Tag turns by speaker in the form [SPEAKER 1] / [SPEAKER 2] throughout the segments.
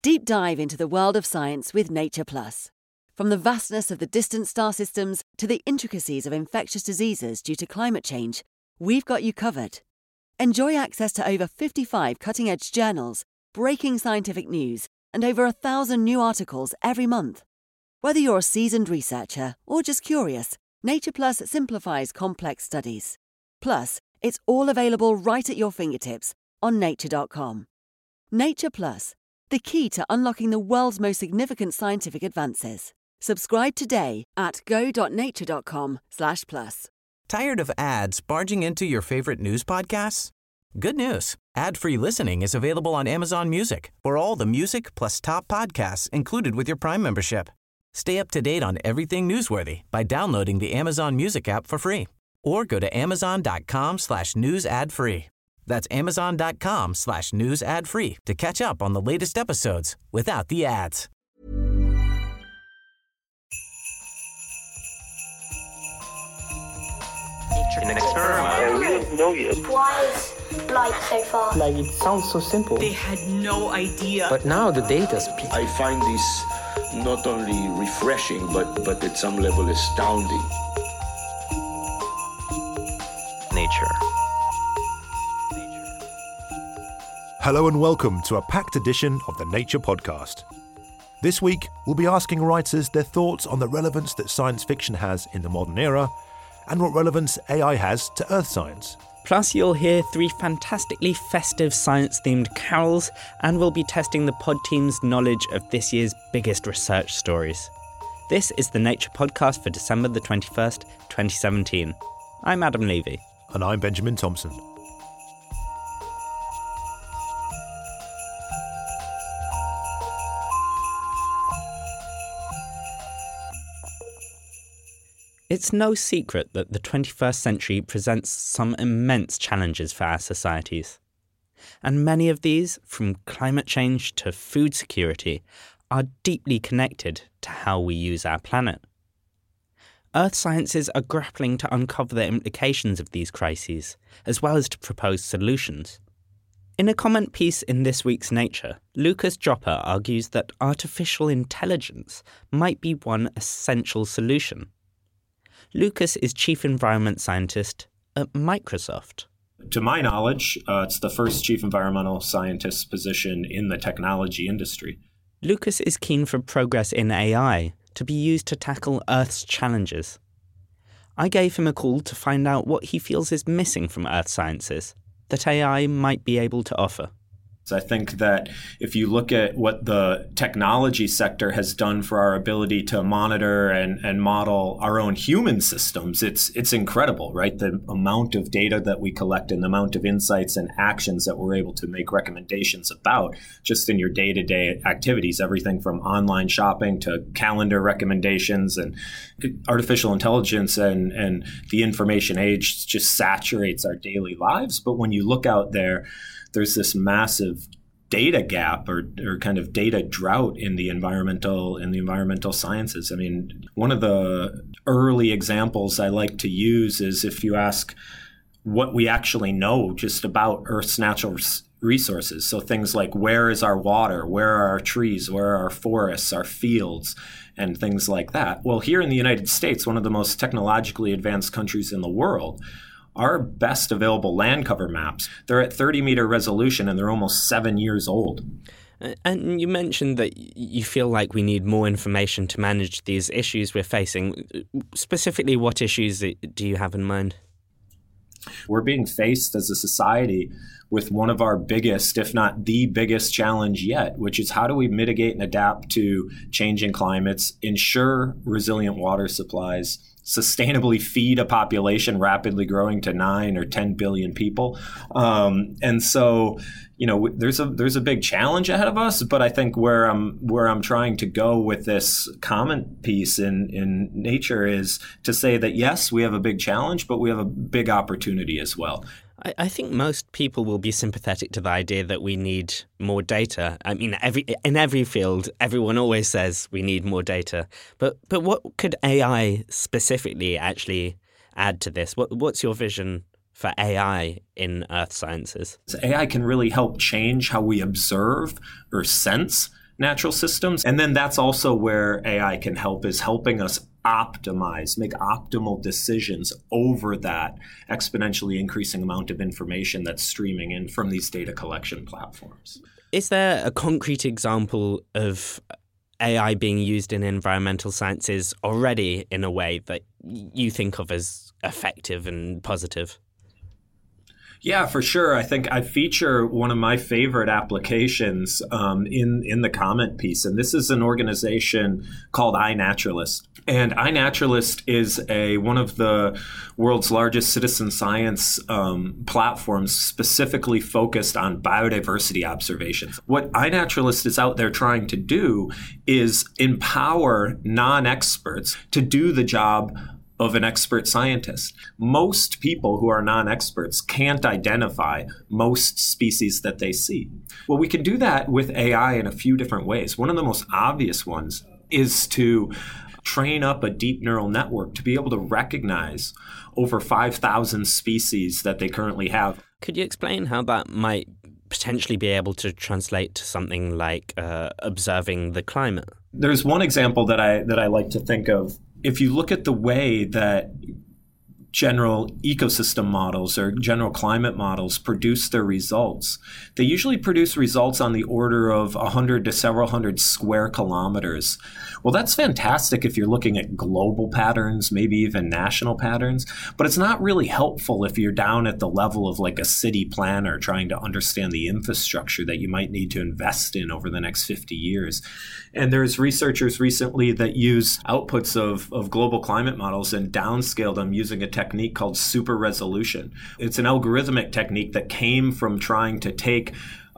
[SPEAKER 1] Deep dive into the world of science with Nature Plus. From the vastness of the distant star systems to the intricacies of infectious diseases due to climate change, we've got you covered. Enjoy access to over 55 cutting-edge journals, breaking scientific news, and over 1,000 new articles every month. Whether you're a seasoned researcher or just curious, Nature Plus simplifies complex studies. Plus, it's all available right at your fingertips on nature.com. Nature Plus, the key to unlocking the world's most significant scientific advances. Subscribe today at go.nature.com/plus.
[SPEAKER 2] Tired of ads barging into your favorite news podcasts? Good news. Ad-free listening is available on Amazon Music for all the music plus top podcasts included with your Prime membership. Stay up to date on everything newsworthy by downloading the Amazon Music app for free or go to amazon.com/news ad free. That's amazon.com/news ad free to catch up on the latest episodes without the ads.
[SPEAKER 3] In an experiment.
[SPEAKER 4] We don't know yet.
[SPEAKER 5] Why is light so far?
[SPEAKER 6] Like, it sounds so simple.
[SPEAKER 7] They had no idea.
[SPEAKER 6] But now the data speaks.
[SPEAKER 4] I find this not only refreshing, but at some level astounding.
[SPEAKER 3] Nature.
[SPEAKER 8] Hello and welcome to a packed edition of the Nature Podcast. This week, we'll be asking writers their thoughts on the relevance that science fiction has in the modern era and what relevance AI has to Earth science.
[SPEAKER 9] Plus, you'll hear 3 fantastically festive science-themed carols, and we'll be testing the pod team's knowledge of this year's biggest research stories. This is the Nature Podcast for December the 21st, 2017. I'm Adam Levy.
[SPEAKER 8] And I'm Benjamin Thompson.
[SPEAKER 9] It's no secret that the 21st century presents some immense challenges for our societies. And many of these, from climate change to food security, are deeply connected to how we use our planet. Earth sciences are grappling to uncover the implications of these crises, as well as to propose solutions. In a comment piece in this week's Nature, Lucas Joppa argues that artificial intelligence might be one essential solution. Lucas is Chief Environment Scientist at Microsoft.
[SPEAKER 10] To my knowledge, it's the first Chief Environmental Scientist position in the technology industry.
[SPEAKER 9] Lucas is keen for progress in AI to be used to tackle Earth's challenges. I gave him a call to find out what he feels is missing from Earth sciences that AI might be able to offer.
[SPEAKER 10] So I think that if you look at what the technology sector has done for our ability to monitor and model our own human systems, it's incredible, right? The amount of data that we collect and the amount of insights and actions that we're able to make recommendations about just in your day-to-day activities, everything from online shopping to calendar recommendations, and artificial intelligence and the information age just saturates our daily lives. But when you look out there, there's this massive data gap or kind of data drought in the environmental sciences. I mean, one of the early examples I like to use is if you ask what we actually know just about Earth's natural resources. So things like, where is our water? Where are our trees? Where are our forests, our fields, and things like that? Well, here in the United States, one of the most technologically advanced countries in the world, our best available land cover maps, they're at 30-meter resolution and they're almost 7 years old.
[SPEAKER 9] And you mentioned that you feel like we need more information to manage these issues we're facing. Specifically, what issues do you have in mind?
[SPEAKER 10] We're being faced as a society with one of our biggest, if not the biggest challenge yet, which is how do we mitigate and adapt to changing climates, ensure resilient water supplies, sustainably feed a population rapidly growing to 9 or 10 billion people. And so, you know, there's a big challenge ahead of us, but I think where I'm trying to go with this comment piece in Nature is to say that, yes, we have a big challenge, but we have a big opportunity as well.
[SPEAKER 9] I think most people will be sympathetic to the idea that we need more data. I mean, in every field, everyone always says we need more data. But what could AI specifically actually add to this? What's your vision for AI in earth sciences?
[SPEAKER 10] So AI can really help change how we observe or sense natural systems. And then that's also where AI can help, is helping us optimize, make optimal decisions over that exponentially increasing amount of information that's streaming in from these data collection platforms.
[SPEAKER 9] Is there a concrete example of AI being used in environmental sciences already in a way that you think of as effective and positive?
[SPEAKER 10] Yeah, for sure. I think I feature one of my favorite applications in the comment piece, and this is an organization called iNaturalist. And iNaturalist is one of the world's largest citizen science platforms specifically focused on biodiversity observations. What iNaturalist is out there trying to do is empower non-experts to do the job of an expert scientist. Most people who are non-experts can't identify most species that they see. Well, we can do that with AI in a few different ways. One of the most obvious ones is to train up a deep neural network to be able to recognize over 5,000 species that they currently have.
[SPEAKER 9] Could you explain how that might potentially be able to translate to something like observing the climate?
[SPEAKER 10] There's one example that I like to think of. If you look at the way that general ecosystem models or general climate models produce their results, they usually produce results on the order of 100 to several hundred square kilometers. Well, that's fantastic if you're looking at global patterns, maybe even national patterns, but it's not really helpful if you're down at the level of like a city planner trying to understand the infrastructure that you might need to invest in over the next 50 years. And there's researchers recently that use outputs of global climate models and downscale them using a technique called super resolution. It's an algorithmic technique that came from trying to take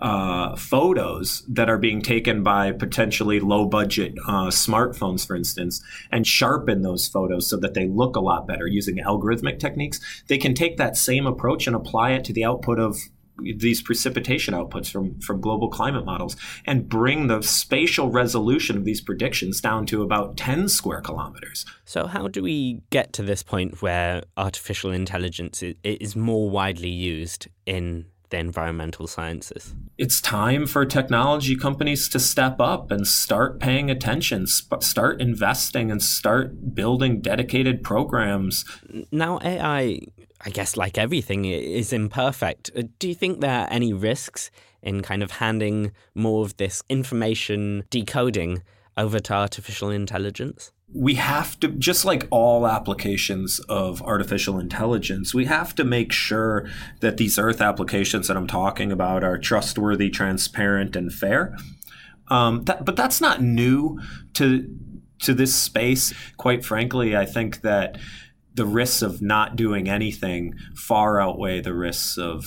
[SPEAKER 10] photos that are being taken by potentially low-budget smartphones, for instance, and sharpen those photos so that they look a lot better using algorithmic techniques. They can take that same approach and apply it to the output of these precipitation outputs from global climate models and bring the spatial resolution of these predictions down to about 10 square kilometers.
[SPEAKER 9] So how do we get to this point where artificial intelligence is more widely used in the environmental sciences?
[SPEAKER 10] It's time for technology companies to step up and start paying attention, start investing, and start building dedicated programs.
[SPEAKER 9] Now, AI, I guess like everything, is imperfect. Do you think there are any risks in kind of handing more of this information decoding over to artificial intelligence?
[SPEAKER 10] We have to, just like all applications of artificial intelligence, we have to make sure that these Earth applications that I'm talking about are trustworthy, transparent, and fair. But that's not new to this space. Quite frankly, I think that the risks of not doing anything far outweigh the risks of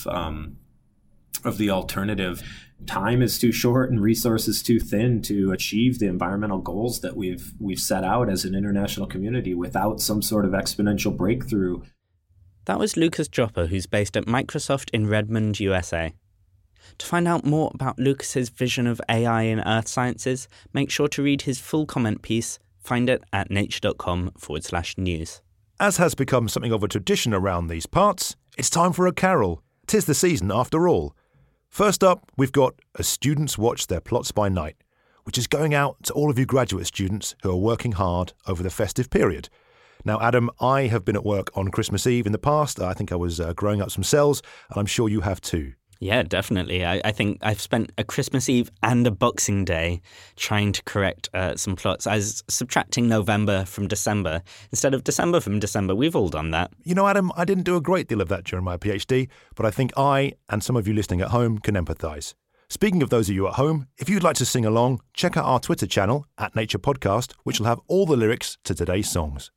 [SPEAKER 10] the alternative. Time is too short and resources too thin to achieve the environmental goals that we've set out as an international community without some sort of exponential breakthrough.
[SPEAKER 9] That was Lucas Joppa, who's based at Microsoft in Redmond, USA. To find out more about Lucas's vision of AI in earth sciences, make sure to read his full comment piece. Find it at nature.com/news.
[SPEAKER 8] As has become something of a tradition around these parts, it's time for a carol. 'Tis the season after all. First up, we've got A Students Watch Their Plots by Night, which is going out to all of you graduate students who are working hard over the festive period. Now, Adam, I have been at work on Christmas Eve in the past. I think I was growing up some cells, and I'm sure you have too.
[SPEAKER 9] Yeah, definitely. I think I've spent a Christmas Eve and a Boxing Day trying to correct some plots. I was subtracting November from December instead of December from December. We've all done that.
[SPEAKER 8] You know, Adam, I didn't do a great deal of that during my PhD, but I think I and some of you listening at home can empathise. Speaking of those of you at home, if you'd like to sing along, check out our Twitter channel at Nature Podcast, which will have all the lyrics to today's songs.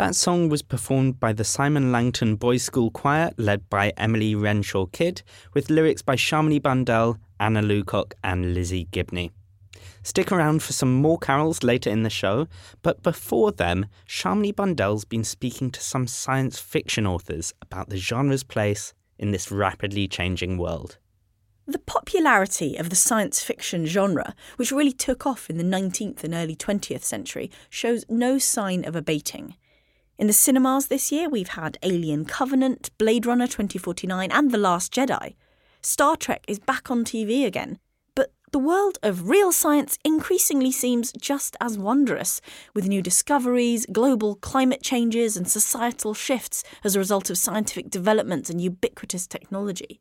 [SPEAKER 9] That song was performed by the Simon Langton Boys' School Choir, led by Emily Renshaw-Kidd, with lyrics by Shamini Bundell, Anna Lucock and Lizzie Gibney. Stick around for some more carols later in the show, but before them, Shamini Bundell's been speaking to some science fiction authors about the genre's place in this rapidly changing world.
[SPEAKER 11] The popularity of the science fiction genre, which really took off in the 19th and early 20th century, shows no sign of abating. In the cinemas this year, we've had Alien Covenant, Blade Runner 2049 and The Last Jedi. Star Trek is back on TV again. But the world of real science increasingly seems just as wondrous, with new discoveries, global climate changes and societal shifts as a result of scientific developments and ubiquitous technology.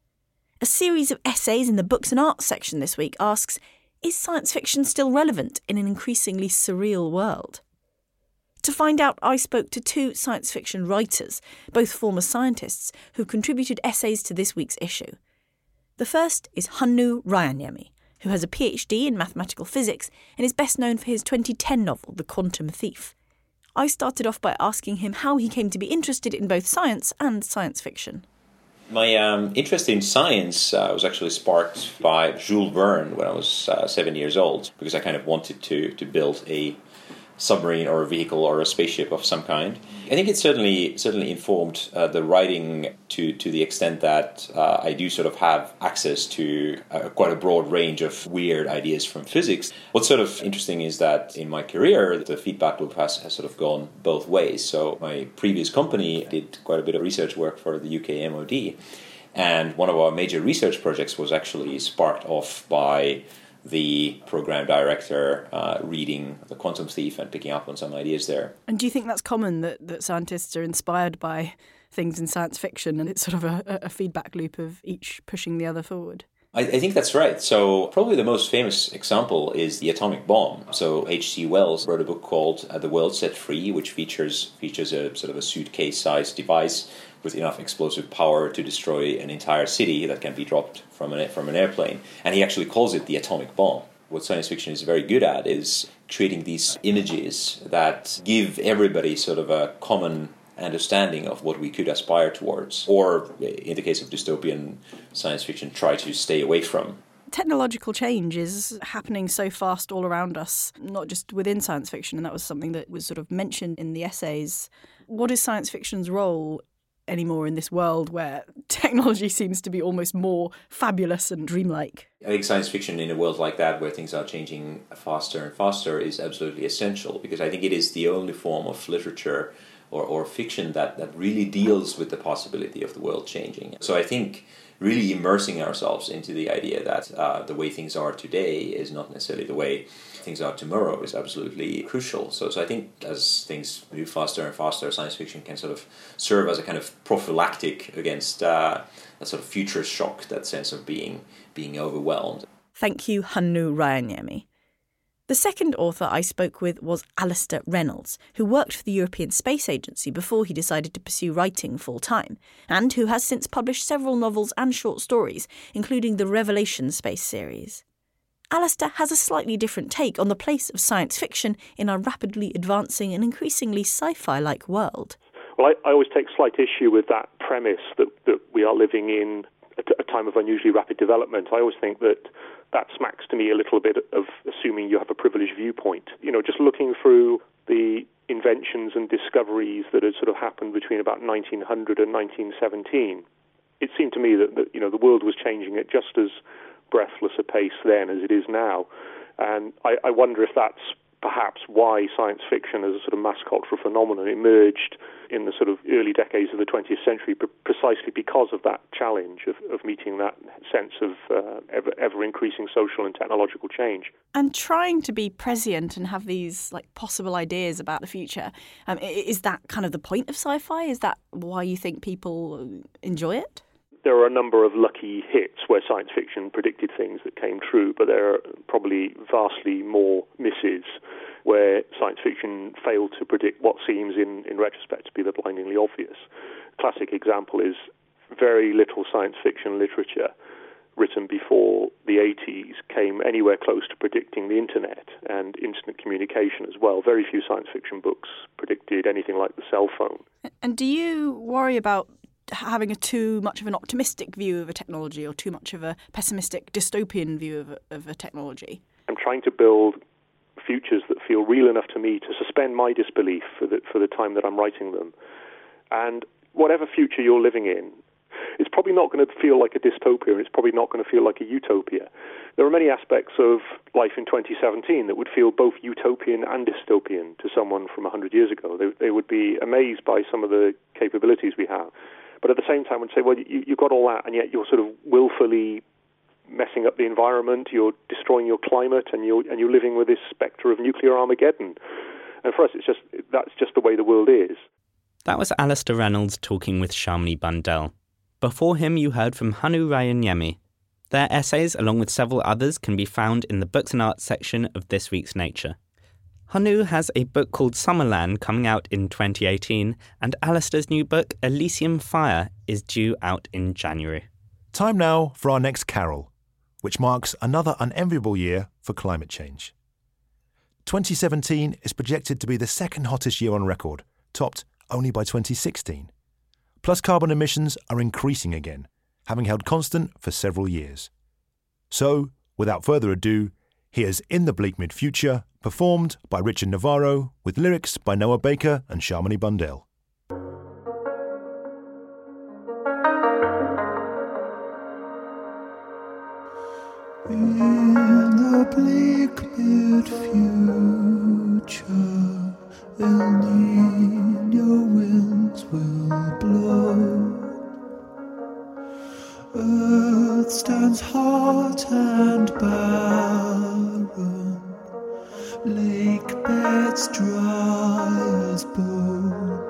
[SPEAKER 11] A series of essays in the Books and Arts section this week asks, is science fiction still relevant in an increasingly surreal world? To find out, I spoke to two science fiction writers, both former scientists, who contributed essays to this week's issue. The first is Hannu Rajaniemi, who has a PhD in mathematical physics and is best known for his 2010 novel, The Quantum Thief. I started off by asking him how he came to be interested in both science and science fiction.
[SPEAKER 12] My interest in science was actually sparked by Jules Verne when I was 7 years old, because I kind of wanted to build a submarine or a vehicle or a spaceship of some kind. I think it certainly informed the writing to the extent that I do sort of have access to quite a broad range of weird ideas from physics. What's sort of interesting is that in my career, the feedback loop has sort of gone both ways. So my previous company did quite a bit of research work for the UK MOD, and one of our major research projects was actually sparked off by the program director reading The Quantum Thief and picking up on some ideas there.
[SPEAKER 11] And do you think that's common, that scientists are inspired by things in science fiction and it's sort of a feedback loop of each pushing the other forward?
[SPEAKER 12] I think that's right. So probably the most famous example is the atomic bomb. So H.G. Wells wrote a book called The World Set Free, which features a sort of a suitcase-sized device with enough explosive power to destroy an entire city that can be dropped from an airplane. And he actually calls it the atomic bomb. What science fiction is very good at is creating these images that give everybody sort of a common understanding of what we could aspire towards, or in the case of dystopian science fiction, try to stay away from.
[SPEAKER 11] Technological change is happening so fast all around us, not just within science fiction, and that was something that was sort of mentioned in the essays. What is science fiction's role anymore in this world where technology seems to be almost more fabulous and dreamlike?
[SPEAKER 12] I think science fiction in a world like that, where things are changing faster and faster, is absolutely essential, because I think it is the only form of literature or fiction that really deals with the possibility of the world changing. So I think really immersing ourselves into the idea that the way things are today is not necessarily the way things are tomorrow is absolutely crucial. So I think as things move faster and faster, science fiction can sort of serve as a kind of prophylactic against that sort of future shock, that sense of being overwhelmed.
[SPEAKER 11] Thank you, Hannu Rajaniemi. The second author I spoke with was Alistair Reynolds, who worked for the European Space Agency before he decided to pursue writing full-time, and who has since published several novels and short stories, including the Revelation space series. Alistair has a slightly different take on the place of science fiction in our rapidly advancing and increasingly sci-fi-like world.
[SPEAKER 13] Well, I always take slight issue with that premise that we are living in a time of unusually rapid development. I always think that smacks to me a little bit of assuming you have a privileged viewpoint. You know, just looking through the inventions and discoveries that had sort of happened between about 1900 and 1917, it seemed to me that the world was changing at just as breathless a pace then as it is now. And I wonder if that's perhaps why science fiction as a sort of mass cultural phenomenon emerged in the sort of early decades of the 20th century, precisely because of that challenge of meeting that sense of ever-increasing social and technological change.
[SPEAKER 11] And trying to be prescient and have these possible ideas about the future, is that kind of the point of sci-fi? Is that why you think people enjoy it?
[SPEAKER 13] There are a number of lucky hits where science fiction predicted things that came true, but there are probably vastly more misses where science fiction failed to predict what seems in retrospect to be the blindingly obvious. Classic example is very little science fiction literature written before the 80s came anywhere close to predicting the internet and instant communication as well. Very few science fiction books predicted anything like the cell phone.
[SPEAKER 11] And do you worry about having too much of an optimistic view of a technology or too much of a pessimistic dystopian view of a technology?
[SPEAKER 13] I'm trying to build futures that feel real enough to me to suspend my disbelief for the time that I'm writing them. And whatever future you're living in, it's probably not going to feel like a dystopia, and it's probably not going to feel like a utopia. There are many aspects of life in 2017 that would feel both utopian and dystopian to someone from 100 years ago. They would be amazed by some of the capabilities we have. But at the same time would say, well, you've got all that, and yet you're sort of willfully messing up the environment, you're destroying your climate, and you're living with this spectre of nuclear Armageddon. And for us, that's just the way the world is.
[SPEAKER 9] That was Alistair Reynolds talking with Shamini Bundell. Before him, you heard from Hanu Rayanyemi. Their essays, along with several others, can be found in the Books and Arts section of this week's Nature. Hanu has a book called Summerland coming out in 2018, and Alistair's new book, Elysium Fire, is due out in January.
[SPEAKER 8] Time now for our next carol, which marks another unenviable year for climate change. 2017 is projected to be the second hottest year on record, topped only by 2016. Plus carbon emissions are increasing again, having held constant for several years. So, without further ado, here's In the Bleak Mid-Future, performed by Richard Navarro, with lyrics by Noah Baker and Shamini Bundell.
[SPEAKER 14] In the bleak mid-future, El Niño winds will blow. Earth stands hot and barren, lake beds dry as bone.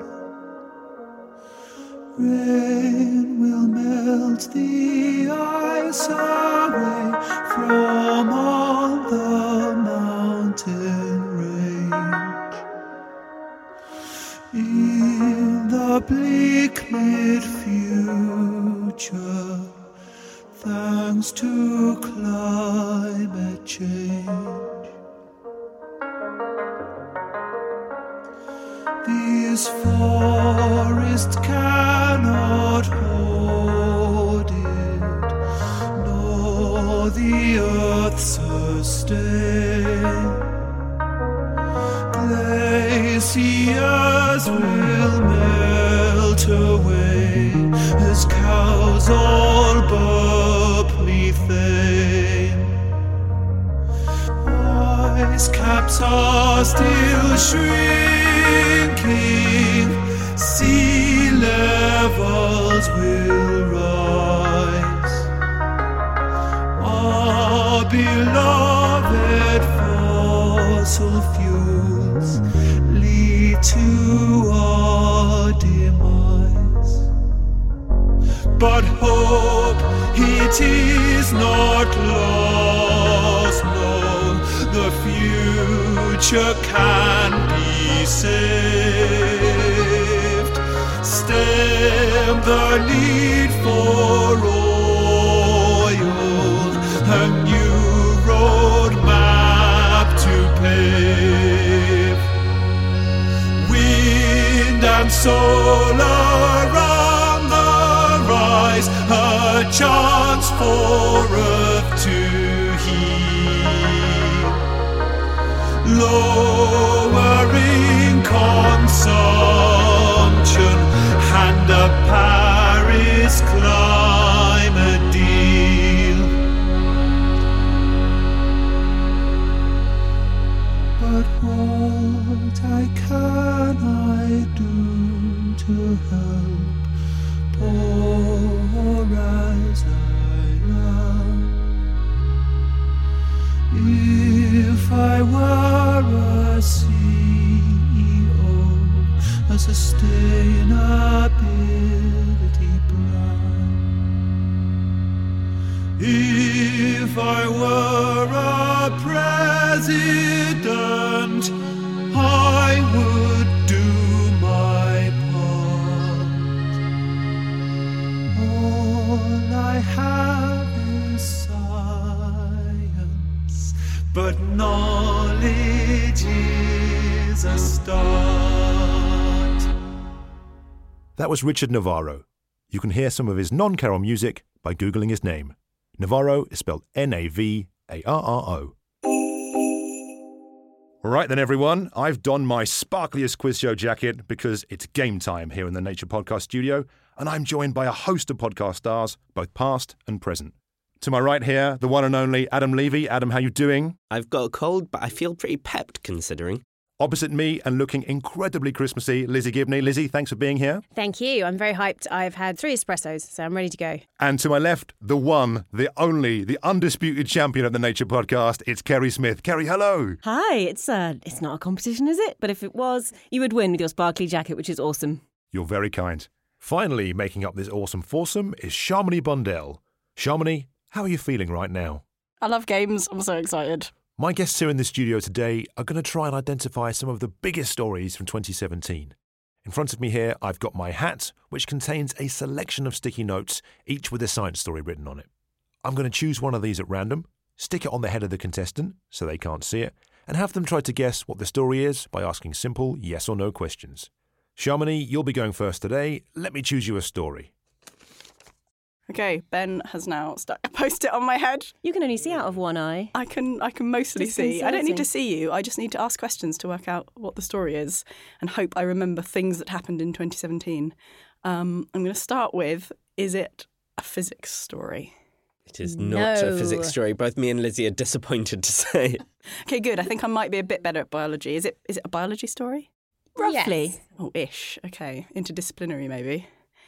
[SPEAKER 14] Rain will melt the ice away from on the mountain range. In the bleak mid-future, thanks to climate change, these forests cannot hold it, nor the earth sustain. Glaciers will melt away as cows all burp methane. Ice caps are still shrinking, sea levels will rise. Our beloved fossil fuels lead to our demise. But hope, it is not lost, no, the future can be saved. Stem the need for oil, a new road map to pave. Wind and solar on the rise, a chance for Earth to heal. Lowering consumption and a Paris climate deal. But what can I do to help, poor as I am? If I were a CEO, a sustainability plan. If I were a president, I would do my part. All I have is but knowledge is a start.
[SPEAKER 8] That was Richard Navarro. You can hear some of his non-carol music by Googling his name. Navarro is spelled Navarro. All right then, everyone. I've donned my sparkliest quiz show jacket because it's game time here in the Nature Podcast studio, and I'm joined by a host of podcast stars, both past and present. To my right here, the one and only Adam Levy. Adam, how you doing?
[SPEAKER 9] I've got a cold, but I feel pretty pepped considering.
[SPEAKER 8] Opposite me and looking incredibly Christmassy, Lizzie Gibney. Lizzie, thanks for being here.
[SPEAKER 15] Thank you. I'm very hyped. I've had 3 espressos, so I'm ready to go.
[SPEAKER 8] And to my left, the one, the only, the undisputed champion of the Nature Podcast. It's Kerry Smith. Kerry, hello.
[SPEAKER 15] Hi. It's not a competition, is it? But if it was, you would win with your sparkly jacket, which is awesome.
[SPEAKER 8] You're very kind. Finally, making up this awesome foursome is Shamini Bundell. Shamini, how are you feeling right now?
[SPEAKER 11] I love games. I'm so excited.
[SPEAKER 8] My guests here in the studio today are going to try and identify some of the biggest stories from 2017. In front of me here, I've got my hat, which contains a selection of sticky notes, each with a science story written on it. I'm going to choose one of these at random, stick it on the head of the contestant so they can't see it, and have them try to guess what the story is by asking simple yes or no questions. Shamini, you'll be going first today. Let me choose you a story.
[SPEAKER 11] Okay, Ben has now stuck a post-it on my head.
[SPEAKER 15] You can only see out of one eye.
[SPEAKER 11] I can mostly see. I don't need to see you. I just need to ask questions to work out what the story is and hope I remember things that happened in 2017. I'm going to start with, is it a physics story?
[SPEAKER 9] It is not a physics story. Both me and Lizzie are disappointed to say.
[SPEAKER 11] Okay, good. I think I might be a bit better at biology. Is it a biology story? Roughly.
[SPEAKER 15] Yes.
[SPEAKER 11] Oh, ish. Okay. Interdisciplinary, maybe.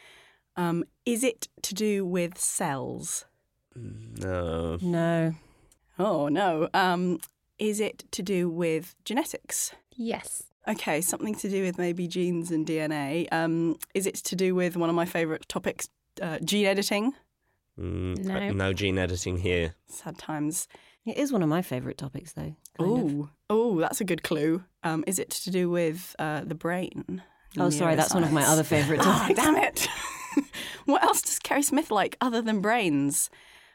[SPEAKER 11] Is it to do with cells?
[SPEAKER 9] No.
[SPEAKER 15] No.
[SPEAKER 11] Oh, no. Is it to do with genetics?
[SPEAKER 15] Yes.
[SPEAKER 11] Okay, something to do with maybe genes and DNA. Is it to do with one of my favourite topics, gene editing?
[SPEAKER 15] No.
[SPEAKER 9] No gene editing here.
[SPEAKER 11] Sad times.
[SPEAKER 15] It is one of my favourite topics, though.
[SPEAKER 11] Oh, that's a good clue. Is it to do with the brain?
[SPEAKER 15] Oh, sorry, that's one of my other favourite topics.
[SPEAKER 11] Oh, damn it. What else does Kerry Smith like other than brains?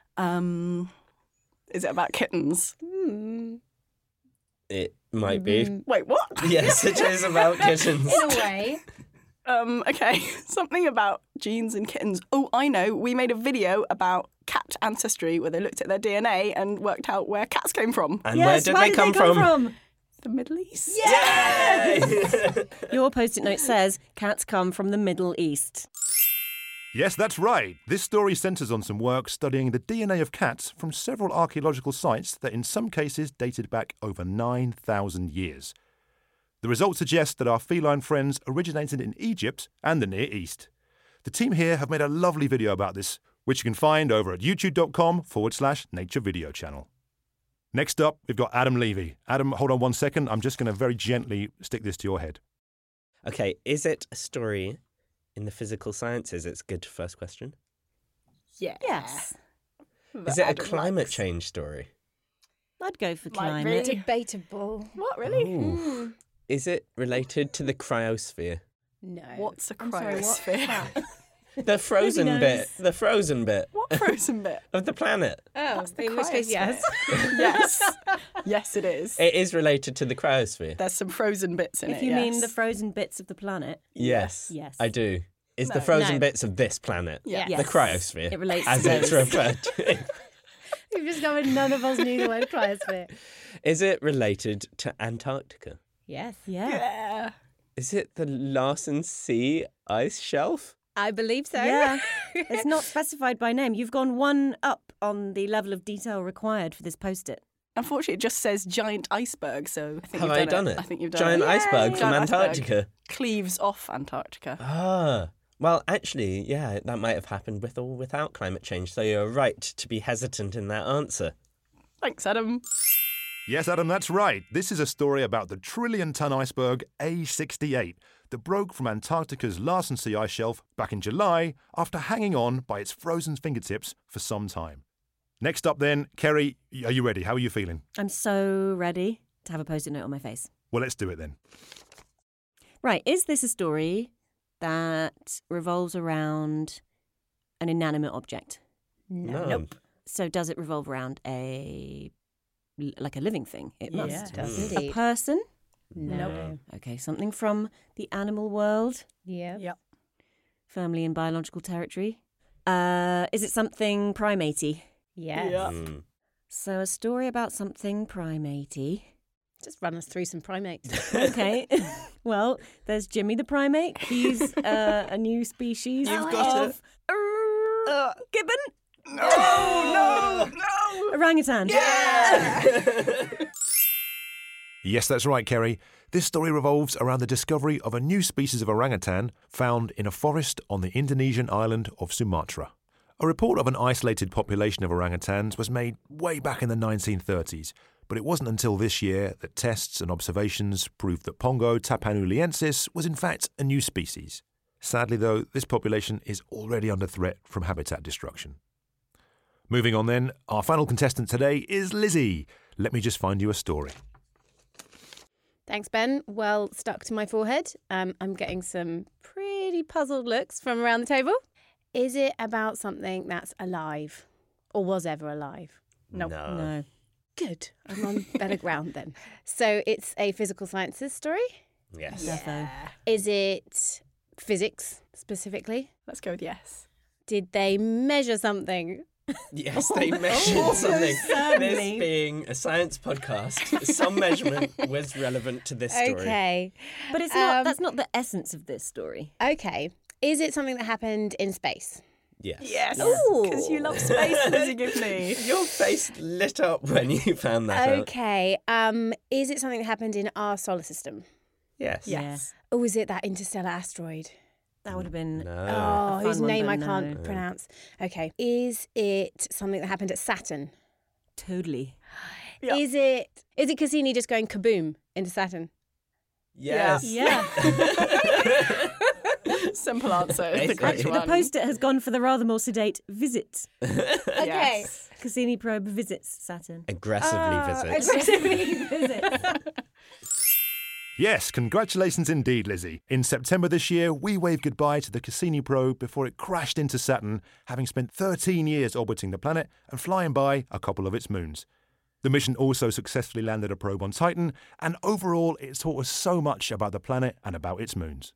[SPEAKER 11] Is it about kittens?
[SPEAKER 9] It might be.
[SPEAKER 11] Wait, what?
[SPEAKER 9] Yes, it is about kittens.
[SPEAKER 15] In a way.
[SPEAKER 11] Okay, something about genes and kittens. Oh, I know. We made a video about cat ancestry where they looked at their DNA and worked out where cats came from.
[SPEAKER 9] And where did they come from?
[SPEAKER 11] The Middle East.
[SPEAKER 9] Yay!
[SPEAKER 15] Your post-it note says, cats come from the Middle East.
[SPEAKER 8] Yes, that's right. This story centres on some work studying the DNA of cats from several archaeological sites that in some cases dated back over 9,000 years. The results suggest that our feline friends originated in Egypt and the Near East. The team here have made a lovely video about this, which you can find over at youtube.com/Nature Video Channel. Next up, we've got Adam Levy. Adam, hold on 1 second. I'm just going to very gently stick this to your head.
[SPEAKER 9] Okay, is it a story in the physical sciences? It's a good first question.
[SPEAKER 11] Yeah.
[SPEAKER 15] Yes.
[SPEAKER 9] Is it a climate change story?
[SPEAKER 15] I'd go for
[SPEAKER 11] Might
[SPEAKER 15] climate.
[SPEAKER 11] be.
[SPEAKER 15] Debatable.
[SPEAKER 11] What, really?
[SPEAKER 9] Ooh. Is it related to the cryosphere?
[SPEAKER 15] No.
[SPEAKER 11] What's a
[SPEAKER 15] I'm sorry, what?
[SPEAKER 11] cryosphere?
[SPEAKER 9] The frozen
[SPEAKER 15] knows.
[SPEAKER 9] bit. The frozen bit.
[SPEAKER 11] What frozen bit?
[SPEAKER 9] Of the planet.
[SPEAKER 15] Oh,
[SPEAKER 11] That's the
[SPEAKER 15] in which case, yes.
[SPEAKER 11] Yes. Yes, it is.
[SPEAKER 9] It is related to the cryosphere.
[SPEAKER 11] There's some frozen bits in it,
[SPEAKER 15] If you
[SPEAKER 11] yes.
[SPEAKER 15] mean the frozen bits of the planet.
[SPEAKER 9] Yes.
[SPEAKER 15] Yes.
[SPEAKER 9] I do. Is
[SPEAKER 11] No.
[SPEAKER 9] the frozen
[SPEAKER 15] No.
[SPEAKER 9] bits of this planet.
[SPEAKER 11] Yeah.
[SPEAKER 9] The
[SPEAKER 15] Yes.
[SPEAKER 9] cryosphere.
[SPEAKER 15] It relates
[SPEAKER 9] as
[SPEAKER 15] to
[SPEAKER 9] it's
[SPEAKER 15] those.
[SPEAKER 9] referred to.
[SPEAKER 15] We've discovered none of us knew the word cryosphere.
[SPEAKER 9] Is it related to Antarctica?
[SPEAKER 15] Yes. Yeah.
[SPEAKER 11] Yeah.
[SPEAKER 9] Is it the Larsen C ice shelf?
[SPEAKER 15] I believe so. Yeah. It's not specified by name. You've gone one up on the level of detail required for this post-it.
[SPEAKER 11] Unfortunately, it just says giant iceberg, so I think
[SPEAKER 9] Have
[SPEAKER 11] you've
[SPEAKER 9] I
[SPEAKER 11] done
[SPEAKER 9] done it?
[SPEAKER 11] I think you've done
[SPEAKER 9] Giant
[SPEAKER 11] it.
[SPEAKER 9] iceberg from
[SPEAKER 11] Giant iceberg
[SPEAKER 9] Antarctica.
[SPEAKER 11] cleaves off Antarctica.
[SPEAKER 9] Ah. Well, actually, yeah, that might have happened with or without climate change, so you're right to be hesitant in that answer.
[SPEAKER 11] Thanks, Adam.
[SPEAKER 8] Yes, Adam, that's right. This is a story about the trillion-ton iceberg A68 that broke from Antarctica's Larsen C ice shelf back in July after hanging on by its frozen fingertips for some time. Next up then, Kerry, are you ready? How are you feeling?
[SPEAKER 15] I'm so ready to have a post-it note on my face.
[SPEAKER 8] Well, let's do it then.
[SPEAKER 15] Right, is this a story that revolves around an inanimate object?
[SPEAKER 9] No.
[SPEAKER 11] Nope.
[SPEAKER 15] So does it revolve around a like a living thing. It must.
[SPEAKER 11] Yeah, it
[SPEAKER 15] does
[SPEAKER 11] indeed.
[SPEAKER 15] A person?
[SPEAKER 11] No.
[SPEAKER 15] Okay, something from the animal world?
[SPEAKER 11] Yeah. Yep.
[SPEAKER 15] Firmly in biological territory. Is it something primatey?
[SPEAKER 11] Yes.
[SPEAKER 15] Yep. So a story about something primatey.
[SPEAKER 11] Just run us through some primates.
[SPEAKER 15] Okay. Well, there's Jimmy the primate. He's a new species.
[SPEAKER 9] You've got
[SPEAKER 15] of gibbon. No. Orangutan.
[SPEAKER 8] Yeah! Yes, that's right, Kerry. This story revolves around the discovery of a new species of orangutan found in a forest on the Indonesian island of Sumatra. A report of an isolated population of orangutans was made way back in the 1930s, but it wasn't until this year that tests and observations proved that Pongo tapanuliensis was in fact a new species. Sadly, though, this population is already under threat from habitat destruction. Moving on then, our final contestant today is Lizzie. Let me just find you a story.
[SPEAKER 11] Thanks, Ben. Well stuck to my forehead. I'm getting some pretty puzzled looks from around the table. Is it about something that's alive or was ever alive?
[SPEAKER 15] No.
[SPEAKER 11] Good. I'm on better ground then. So it's a physical sciences story?
[SPEAKER 9] Yes.
[SPEAKER 15] Yeah.
[SPEAKER 11] Is it physics specifically?
[SPEAKER 16] Let's go with yes.
[SPEAKER 11] Did they measure something?
[SPEAKER 9] Yes, they measured something. This being a science podcast, some measurement was relevant to this story.
[SPEAKER 11] Okay.
[SPEAKER 15] But it's not. That's not the essence of this story.
[SPEAKER 11] Okay. Is it something that happened in space?
[SPEAKER 9] Yes.
[SPEAKER 16] Yes.
[SPEAKER 11] Ooh.
[SPEAKER 16] Because you love space, Lizzie Gibney.
[SPEAKER 9] Your face lit up when you found that out.
[SPEAKER 11] Okay. Is it something that happened in our solar system?
[SPEAKER 9] Yes.
[SPEAKER 16] Yes.
[SPEAKER 11] Or was it that interstellar asteroid?
[SPEAKER 15] That would have been
[SPEAKER 11] Oh, whose name I can't
[SPEAKER 15] no.
[SPEAKER 11] pronounce. Okay. Is it something that happened at Saturn?
[SPEAKER 15] Totally.
[SPEAKER 16] Yep.
[SPEAKER 11] Is it Cassini just going kaboom into Saturn?
[SPEAKER 9] Yes.
[SPEAKER 15] Yeah.
[SPEAKER 16] Simple answer is the correct
[SPEAKER 15] The
[SPEAKER 16] one.
[SPEAKER 15] post-it has gone for the rather more sedate visit.
[SPEAKER 11] Okay.
[SPEAKER 16] Yes.
[SPEAKER 15] Cassini probe visits Saturn.
[SPEAKER 9] Aggressively visits.
[SPEAKER 15] Aggressively visits.
[SPEAKER 8] Yes, congratulations indeed, Lizzie. In September this year, we waved goodbye to the Cassini probe before it crashed into Saturn, having spent 13 years orbiting the planet and flying by a couple of its moons. The mission also successfully landed a probe on Titan, and overall it taught us so much about the planet and about its moons.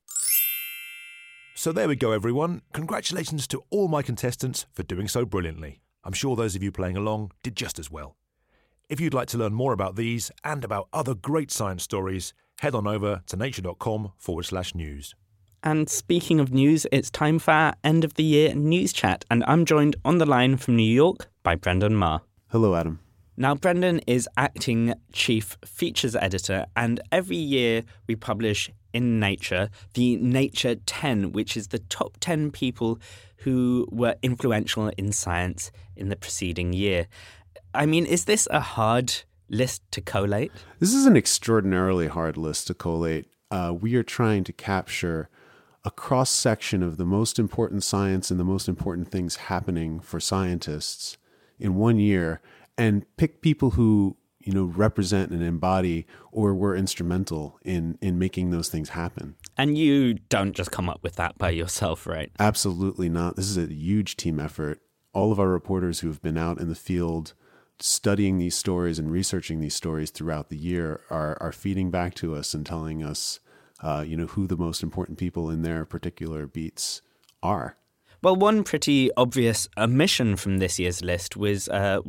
[SPEAKER 8] So there we go, everyone. Congratulations to all my contestants for doing so brilliantly. I'm sure those of you playing along did just as well. If you'd like to learn more about these and about other great science stories, head on over to nature.com/news.
[SPEAKER 9] And speaking of news, it's time for our end of the year news chat, and I'm joined on the line from New York by Brendan Marr.
[SPEAKER 17] Hello, Adam.
[SPEAKER 9] Now, Brendan is acting chief features editor, and every year we publish in Nature the Nature 10, which is the top 10 people who were influential in science in the preceding year. I mean, is this a hard list to collate?
[SPEAKER 17] This is an extraordinarily hard list to collate. We are trying to capture a cross-section of the most important science and the most important things happening for scientists in 1 year, and pick people who, represent and embody or were instrumental in making those things happen.
[SPEAKER 9] And you don't just come up with that by yourself, right?
[SPEAKER 17] Absolutely not. This is a huge team effort. All of our reporters who have been out in the field studying these stories and researching these stories throughout the year are feeding back to us and telling us, who the most important people in their particular beats are.
[SPEAKER 9] Well, one pretty obvious omission from this year's list was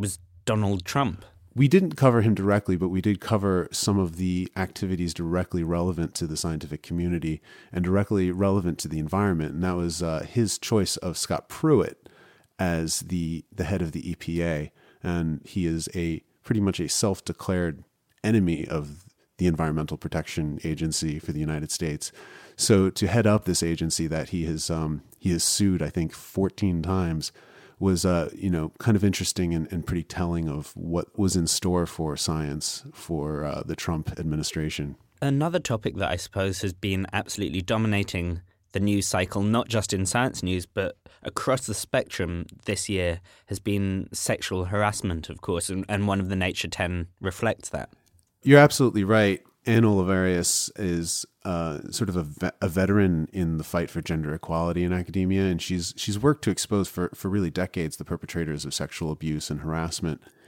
[SPEAKER 9] Donald Trump.
[SPEAKER 17] We didn't cover him directly, but we did cover some of the activities directly relevant to the scientific community and directly relevant to the environment. And that was his choice of Scott Pruitt as the head of the EPA. And he is pretty much a self-declared enemy of the Environmental Protection Agency for the United States. So to head up this agency that he has sued, I think, 14 times, was kind of interesting and pretty telling of what was in store for science for the Trump administration.
[SPEAKER 9] Another topic that I suppose has been absolutely dominating the news cycle, not just in science news, but across the spectrum this year, has been sexual harassment, of course, and one of the Nature 10 reflects that.
[SPEAKER 17] You're absolutely right. Anne Oliverius is sort of a veteran in the fight for gender equality in academia, and she's worked to expose for really decades the perpetrators of sexual abuse and harassment.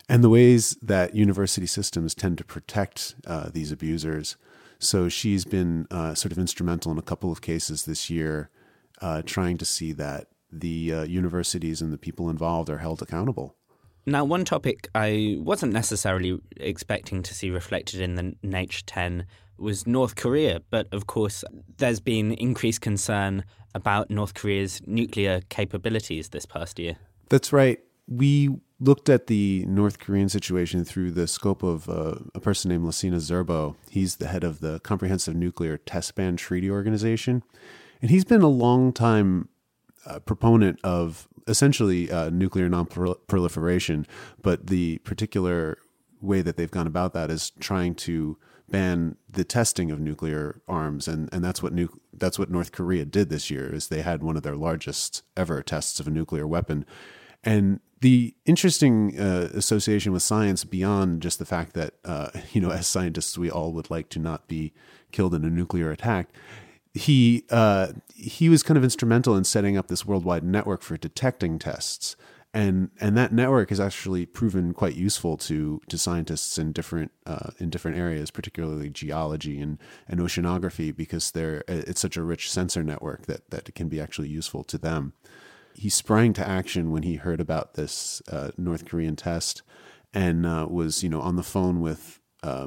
[SPEAKER 17] and the ways that university systems tend to protect these abusers. So she's been sort of instrumental in a couple of cases this year, trying to see that the universities and the people involved are held accountable.
[SPEAKER 9] Now, one topic I wasn't necessarily expecting to see reflected in the Nature 10 was North Korea, but of course there's been increased concern about North Korea's nuclear capabilities this past year.
[SPEAKER 17] That's right. We looked at the North Korean situation through the scope of a person named Lassina Zerbo. He's the head of the Comprehensive Nuclear Test Ban Treaty Organization, and he's been a long-time proponent of essentially nuclear non-proliferation, but the particular way that they've gone about that is trying to ban the testing of nuclear arms, and that's what North Korea did this year. Is they had one of their largest ever tests of a nuclear weapon. And the interesting association with science, beyond just the fact that as scientists we all would like to not be killed in a nuclear attack, he was kind of instrumental in setting up this worldwide network for detecting tests. And that network has actually proven quite useful to scientists in different areas, particularly geology and oceanography, because it's such a rich sensor network that it can be actually useful to them. He sprang to action when he heard about this North Korean test, and was on the phone with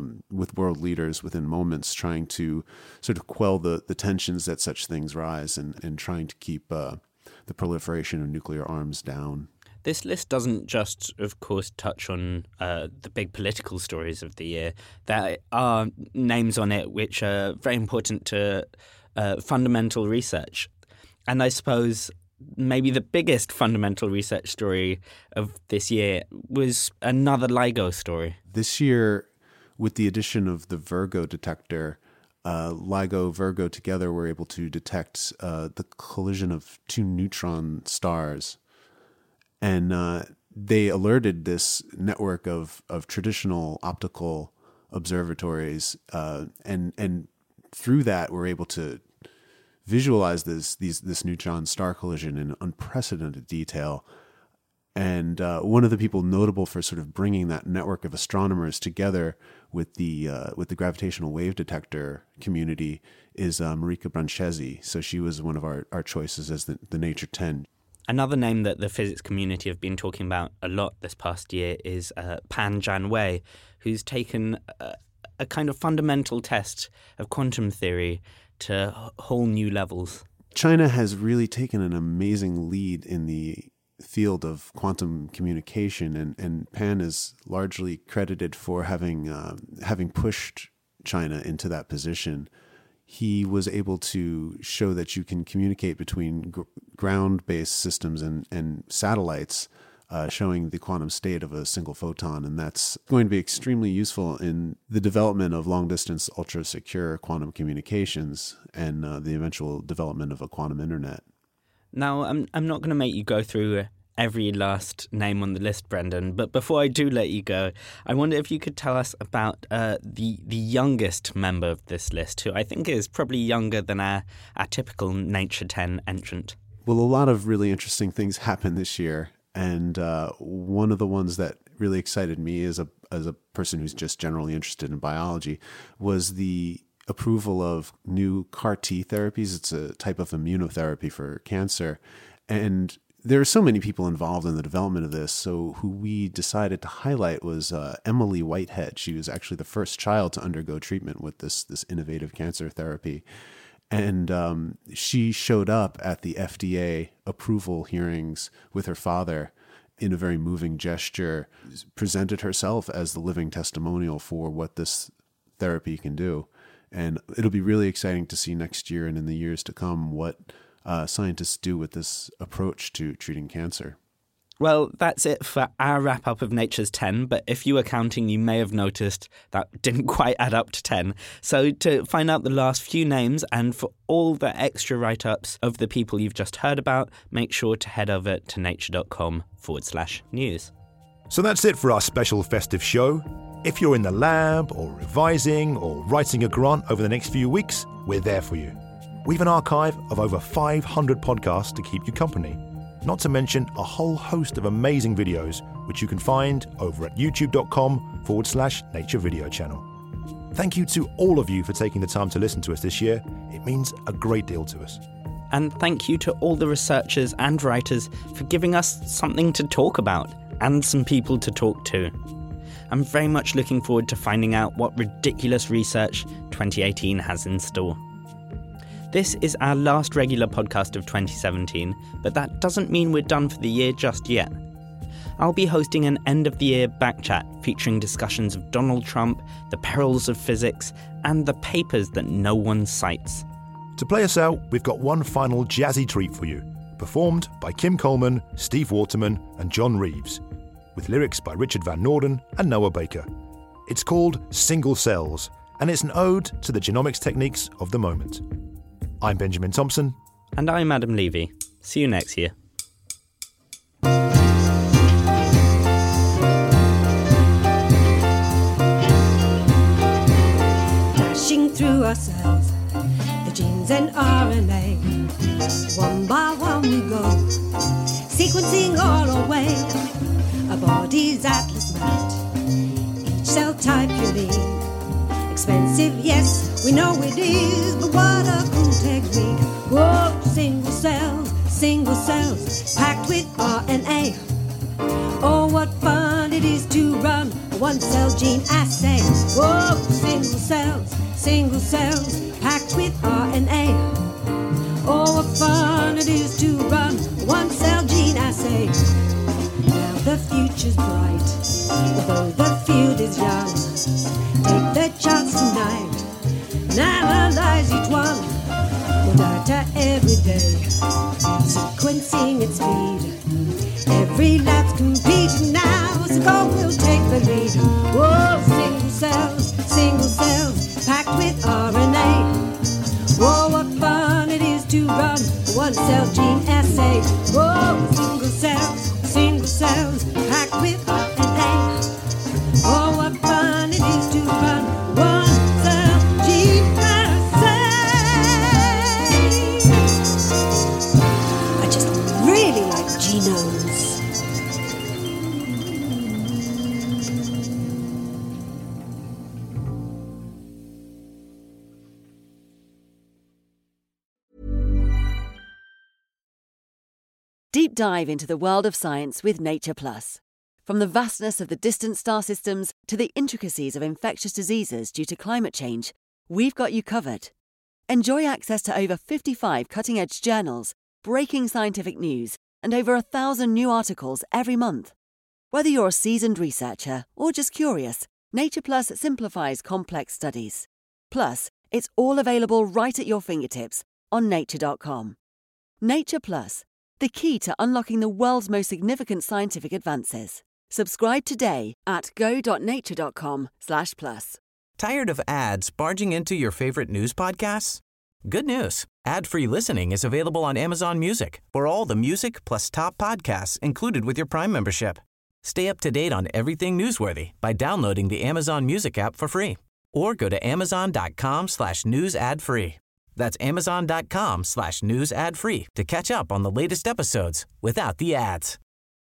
[SPEAKER 17] world leaders within moments, trying to sort of quell the tensions that such things rise, and trying to keep the proliferation of nuclear arms down.
[SPEAKER 9] This list doesn't just, of course, touch on the big political stories of the year. There are names on it which are very important to fundamental research. And I suppose maybe the biggest fundamental research story of this year was another LIGO story.
[SPEAKER 17] This year, with the addition of the Virgo detector, LIGO, Virgo together were able to detect the collision of two neutron stars. And they alerted this network of traditional optical observatories, and through that were able to visualize this neutron star collision in unprecedented detail. And one of the people notable for sort of bringing that network of astronomers together with the gravitational wave detector community is Marika Branchesi. So she was one of our choices as the Nature 10.
[SPEAKER 9] Another name that the physics community have been talking about a lot this past year is Pan Jianwei, who's taken a kind of fundamental test of quantum theory to whole new levels.
[SPEAKER 17] China has really taken an amazing lead in the field of quantum communication, and Pan is largely credited for having pushed China into that position. He was able to show that you can communicate between ground-based systems and satellites, showing the quantum state of a single photon. And that's going to be extremely useful in the development of long-distance, ultra-secure quantum communications and the eventual development of a quantum internet.
[SPEAKER 9] Now, I'm not going to make you go through every last name on the list, Brendan, but before I do let you go, I wonder if you could tell us about the youngest member of this list, who I think is probably younger than our typical Nature 10 entrant.
[SPEAKER 17] Well, a lot of really interesting things happened this year, and one of the ones that really excited me as a person who's just generally interested in biology was the approval of new CAR T therapies. It's a type of immunotherapy for cancer, and there are so many people involved in the development of this. So who we decided to highlight was Emily Whitehead. She was actually the first child to undergo treatment with this innovative cancer therapy. And she showed up at the FDA approval hearings with her father in a very moving gesture, presented herself as the living testimonial for what this therapy can do. And it'll be really exciting to see next year and in the years to come what scientists do with this approach to treating cancer.
[SPEAKER 9] Well, that's it for our wrap-up of Nature's 10, but if you were counting, you may have noticed that didn't quite add up to 10. So to find out the last few names and for all the extra write-ups of the people you've just heard about, make sure to head over to nature.com/news.
[SPEAKER 8] So that's it for our special festive show. If you're in the lab or revising or writing a grant over the next few weeks, we're there for you. We have an archive of over 500 podcasts to keep you company. not to mention a whole host of amazing videos, which you can find over at youtube.com/Nature Video Channel. Thank you to all of you for taking the time to listen to us this year. It means a great deal to us.
[SPEAKER 9] And thank you to all the researchers and writers for giving us something to talk about and some people to talk to. I'm very much looking forward to finding out what ridiculous research 2018 has in store. This is our last regular podcast of 2017, but that doesn't mean we're done for the year just yet. I'll be hosting an end-of-the-year backchat featuring discussions of Donald Trump, the perils of physics, and the papers that no one cites.
[SPEAKER 8] To play us out, we've got one final jazzy treat for you, performed by Kim Coleman, Steve Waterman, and John Reeves, with lyrics by Richard Van Norden and Noah Baker. It's called Single Cells, and it's an ode to the genomics techniques of the moment. I'm Benjamin Thompson.
[SPEAKER 9] And I'm Adam Levy. See you next year.
[SPEAKER 18] Dashing through our cells, the genes and RNA. One by one we go, sequencing all our way. Our body's atlas mapped, each cell type unique. Expensive, yes, we know it is, but what a cool technique. Whoa, single cells, packed with RNA. Oh, what fun it is to run a one-cell gene assay. Whoa, single cells, packed with RNA. Oh, what fun it is to run a one-cell gene assay. Now the future's bright, although the field is young. Take the chance tonight and analyze each one. More data every day, sequencing at speed. Every lab's competing now, so go, we'll take the lead. Whoa, single cells, packed with RNA. Whoa, what fun it is to run a one-cell gene assay. Whoa, single cells, packed with RNA. Oh, what fun it is to run one-cell gene assay. I just really like genomes.
[SPEAKER 1] Deep dive into the world of science with Nature Plus. From the vastness of the distant star systems to the intricacies of infectious diseases due to climate change, we've got you covered. Enjoy access to over 55 cutting-edge journals, breaking scientific news, and over 1,000 new articles every month. Whether you're a seasoned researcher or just curious, Nature Plus simplifies complex studies. Plus, it's all available right at your fingertips on nature.com. Nature Plus, the key to unlocking the world's most significant scientific advances. Subscribe today at go.nature.com/plus.
[SPEAKER 2] Tired of ads barging into your favorite news podcasts? Good news. Ad-free listening is available on Amazon Music for all the music plus top podcasts included with your Prime membership. Stay up to date on everything newsworthy by downloading the Amazon Music app for free or go to amazon.com/news ad free. That's amazon.com/news ad free to catch up on the latest episodes without the ads.